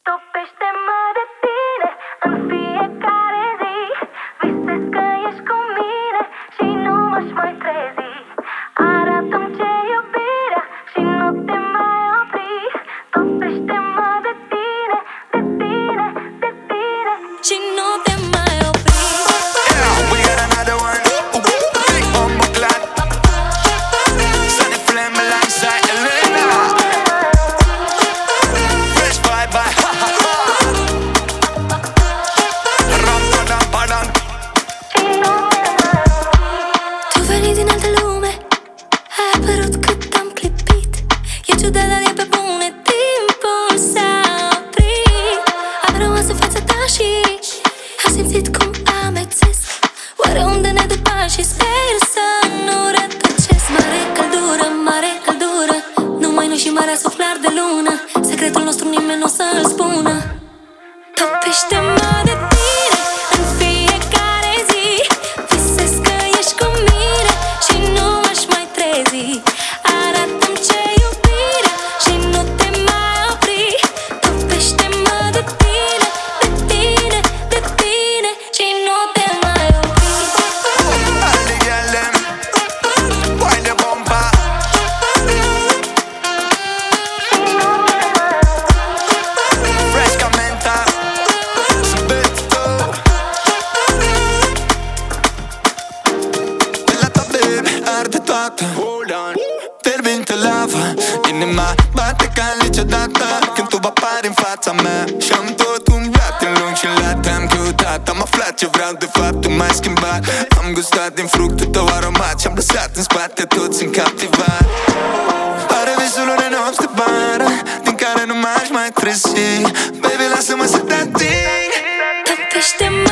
Topește-mă de tine în fiecare zi. Visez că ești cu mine și nu m-aș mai trezi. Arată-mi ce-i iubirea și nu te mai opri. Topește-mă de tine, de tine, de tine și nu te mai opri. Yeah, we got another one. Big bomba clad. Sunny flame alongside Elena. Fresh vibe by Ram padam padam. Tu veni din altă lume, ai apărut cât am clipit. E ciudat, dar e pe bune, timpul s-a oprit. Am rămas în fața ta și am simțit cum amețesc. Oare unde ne duc pașii? Sper să nu rătăcesc. Mare căldură, numai noi și marea suflar de lună. Secretul nostru nimeni nu o să-l spună. Topește-mă de tine în fiecare zi. Visez că ești cu mine și nu m-aș mai trezi. Arată-mi ce-i iubirea și nu te mai opri. Topește-mă de tine, de tine, de tine și nu te mai opri. All the girl them wine the bumper. Fresh ca menta. Sbetto. La tua baby arde toată. Hold on. Fierbinte lava. Inima bate ca niciodată când tu apari în fața mea. Și-am tot umblat în lung și lat. Am căutat, am aflat ce vreau de fapt. Tu m-ai schimbat. Am gustat din fructul tău aromat și-am lăsat în spate, toți sunt captivat. Pare visul unei nopți de vară din care nu m-aș mai trezi. Baby, lasă-mă să te ating. Topește-mă